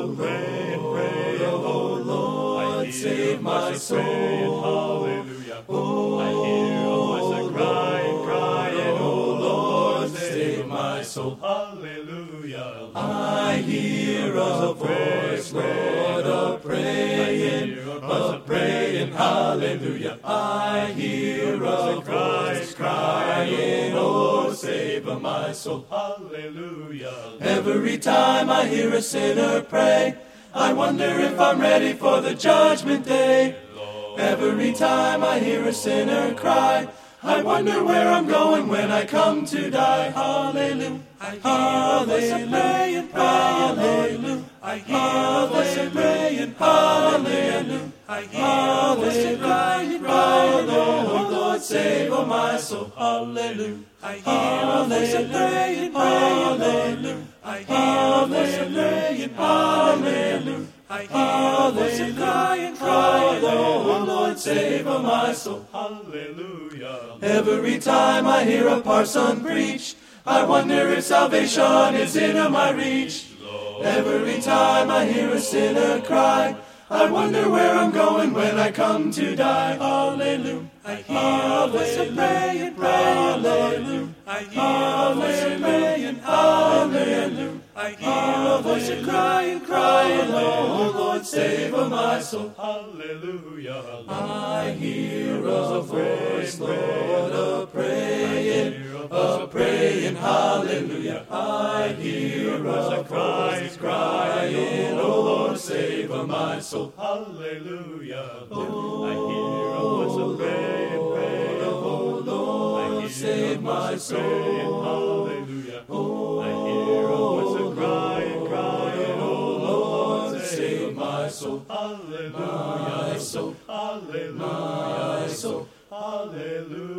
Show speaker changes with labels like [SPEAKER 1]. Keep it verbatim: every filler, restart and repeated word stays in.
[SPEAKER 1] soul, praying, praying, oh Lord, save my soul. Hallelujah. I hear a voice crying, crying, oh Lord, save my soul. Hallelujah. I hear a voice, Lord, a praying, a praying, hallelujah. I hear a voice crying, oh, save my soul. Hallelujah. Every time I hear a sinner pray, I wonder if I'm ready for the judgment day. Every time I hear a sinner cry, I wonder where I'm going when I come to die. Hallelujah. I hear a voice praying, hallelujah. I hear a voice praying, hallelujah. I hear a voice crying, crying, oh Lord, save my soul. Hallelujah. I hear a voice praying, hallelujah. I hear a voice praying, hallelujah. I hear a voice crying, crying, oh Lord, save my soul. Hallelujah. Every time I hear a parson preach, I wonder if salvation is in my reach. Every time I hear a sinner cry, I wonder where I'm going when I come to die. Hallelujah. I hear a voice praying, hallelujah. I hear a voice praying, hallelujah. I hear a voice crying, crying, oh Lord, save my soul. Hallelujah. I hear a voice, Lord, a praying, a praying, hallelujah. I hear a voice crying, oh Lord, save my soul. Hallelujah. Oh, I hear a voice praying, praying, oh Lord, save my soul. Hallelujah. Oh, I hear a voice crying, crying, oh Lord, save my soul. Hallelujah. My soul. Hallelujah. My soul. Hallelujah.